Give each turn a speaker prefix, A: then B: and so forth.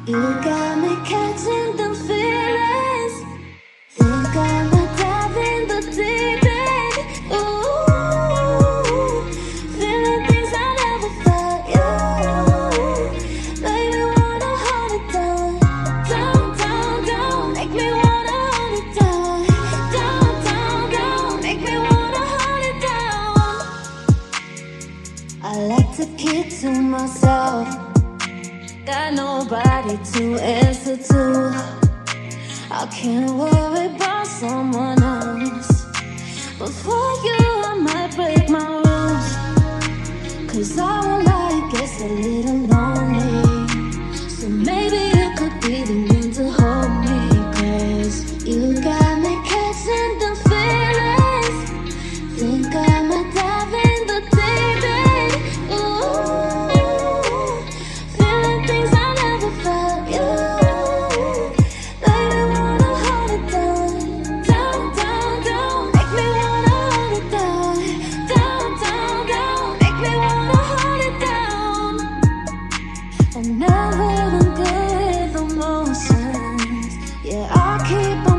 A: You got me catching them feelings. Think I might dive in the deep end. Ooh, feeling things I never felt. You, baby, wanna hold it down, down, down, down. Make me wanna hold it down, down, down, down. Make me wanna hold it down. I like to keep to myself. Got nobody to answer to. I can't worry about someone else. But for you, I might break my rules. 'Cause our life gets a little lonely. So maybe you could be the one to hold me. 'Cause you got me catching the feelings. Think I might dive in the deep end. Ooh, feeling things I never felt. You, baby, wanna hold it down, down, down, down. Make me wanna hold it down, down, down, down. Make me wanna hold it down. I've never been good with emotions. Yeah, I keep on